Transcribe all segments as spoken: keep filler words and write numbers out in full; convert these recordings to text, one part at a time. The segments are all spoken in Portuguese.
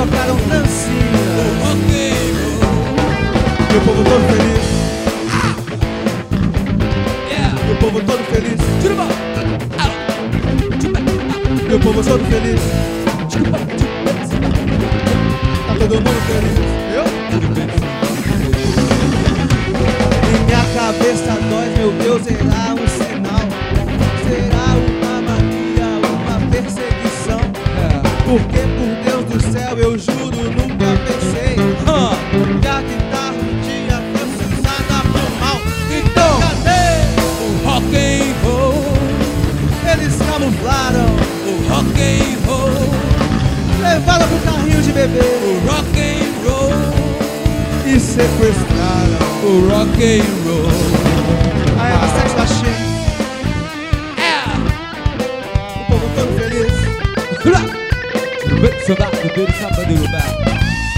tocaram dancinha. O rock and roll. E o povo todo feliz. Yeah. E o povo todo feliz. Tira E o povo todo feliz. Tá todo mundo feliz. Eu? Em minha cabeça dói, meu Deus, será um sinal. Será uma mania, uma perseguição. Porque por Deus do céu eu juro, nunca pensei Ah. que a guitarra um dia fosse usada pro mal. Então, Cadê? o rock and roll. Eles camuflaram, O rock and roll. levaram pro carrinho de bebê O rock and roll. e sequestraram. O rock and roll. Aí ela sete baixinho, Yeah. o povo todo feliz. Bits about the bit somebody about.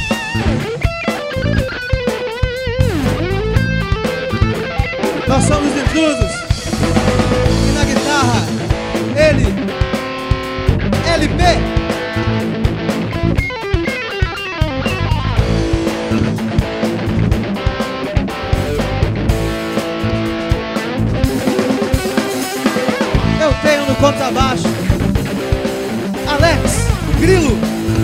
Nós somos intrusos. E na guitarra, ele, L P. Eu tenho no contrabaixo Alex Grilo.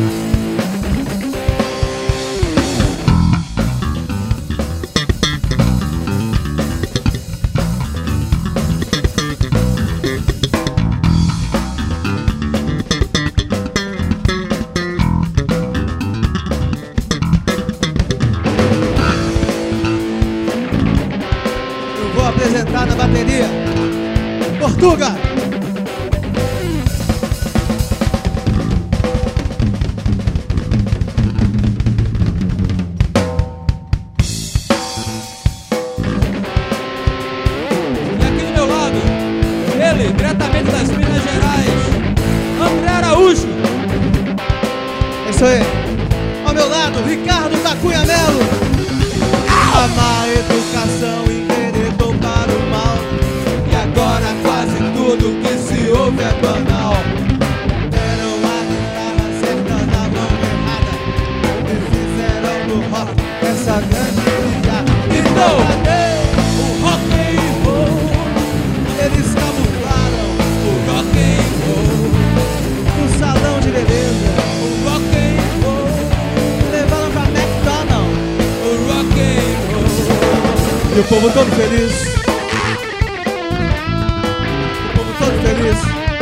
Eu vou apresentar na bateria Portuga. E aqui do meu lado, ele, diretamente das Minas Gerais, André Araújo. É isso aí. Ao meu lado, Ricardo da Cunha Melo. A má educação enveredou para o mal. E agora quase tudo que se ouve é banal. Deram a guitarra certa na mão errada e fizeram do rock essa grande piada. Então, cadê? O rock and roll. Eles camuflaram O rock and roll. no salão de beleza. O rock and roll. Levaram pra McDonald's. O rock and roll. E o povo todo feliz. O povo todo feliz.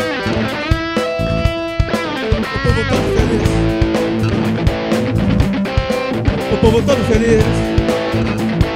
O povo todo feliz. O povo todo feliz.